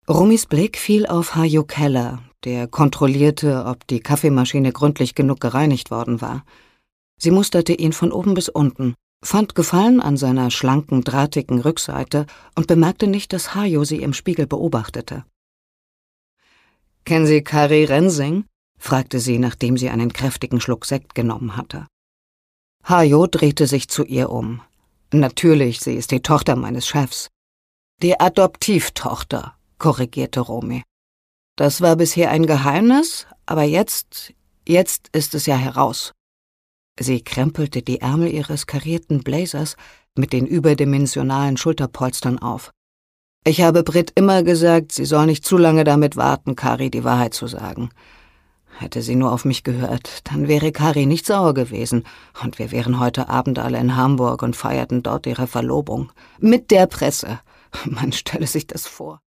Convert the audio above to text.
Rumis Blick fiel auf Hajo Keller, der kontrollierte, ob die Kaffeemaschine gründlich genug gereinigt worden war. Sie musterte ihn von oben bis unten, fand Gefallen an seiner schlanken, drahtigen Rückseite und bemerkte nicht, dass Hajo sie im Spiegel beobachtete. »Kennen Sie Kari Rensing?« fragte sie, nachdem sie einen kräftigen Schluck Sekt genommen hatte. Hajo drehte sich zu ihr um. »Natürlich, sie ist die Tochter meines Chefs.« »Die Adoptivtochter«, korrigierte Romy. »Das war bisher ein Geheimnis, aber jetzt ist es ja heraus.« Sie krempelte die Ärmel ihres karierten Blazers mit den überdimensionalen Schulterpolstern auf. »Ich habe Britt immer gesagt, sie soll nicht zu lange damit warten, Kari die Wahrheit zu sagen. Hätte sie nur auf mich gehört, dann wäre Kari nicht sauer gewesen und wir wären heute Abend alle in Hamburg und feierten dort ihre Verlobung. Mit der Presse. Man stelle sich das vor.«